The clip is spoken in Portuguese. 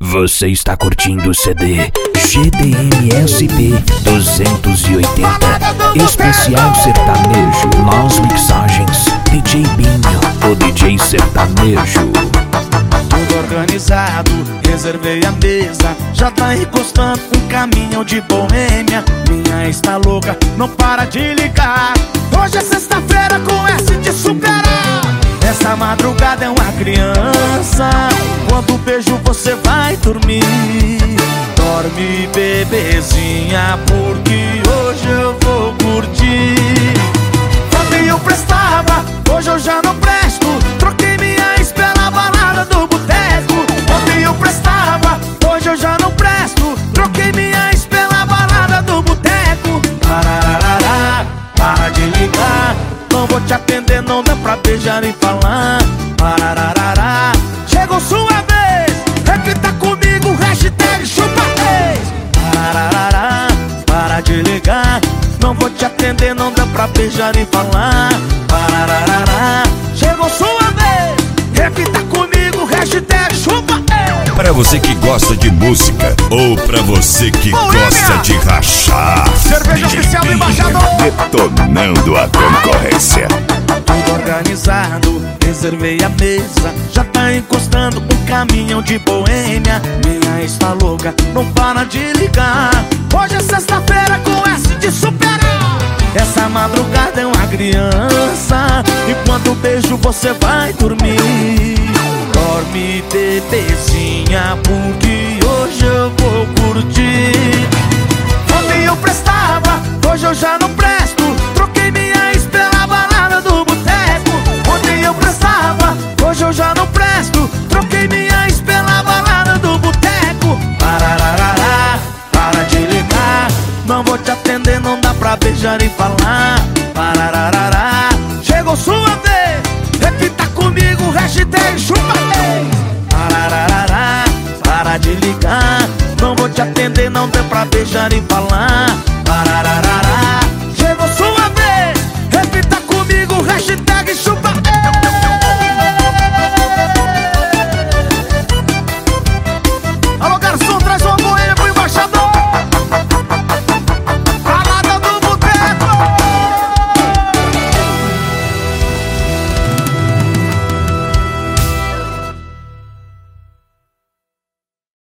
Você está curtindo o CD GDM-SP 280 Especial Sertanejo. Nas mixagens DJ Binho, o DJ sertanejo. Tudo organizado, reservei a mesa. Já tá encostando um caminhão de boêmia. Minha está louca, não para de ligar. Hoje é sexta-feira com S de superar. Essa madrugada é uma criança. Quando beijo você vai dormir. Dorme, bebezinha, porque hoje eu vou curtir. Ontem eu prestava, hoje eu já não presto. Troquei minha ex pela balada do boteco. Ontem eu prestava, hoje eu já não presto. Troquei minha ex pela balada do boteco. Parararará, para de ligar. Não vou te atender, não dá pra beijar e falar. Parararará, chegou sua vez. Repita comigo, hashtag chupa três. Parararará, para de ligar. Não vou te atender, não dá pra beijar e falar. Parararará, chegou sua vez. Repita comigo, hashtag chupa três. Pra você que gosta de música ou pra você que gosta de rachar, cerveja oficial do embaixador, detonando a concorrência. Tudo organizado, reservei a mesa. Já tá encostando um caminhão de boêmia. Minha está louca, não para de ligar. Hoje é sexta-feira com S de superar. Essa madrugada é uma criança. Enquanto beijo você vai dormir. Dorme, bebezinha, porque hoje eu vou curtir. Ontem eu prestava, hoje eu já não presto. Troquei minha ex pela balada do boteco. Ontem eu prestava, hoje eu já não presto. Troquei minha ex pela balada do boteco. Parararará, para de ligar. Não vou te atender, não dá pra beijar e falar. Parararará, chegou sua vez. Repita comigo, hashtag chupa três. Parararará, para de ligar. Não vou te atender, não dá pra beijar e falar. Parararará, chegou sua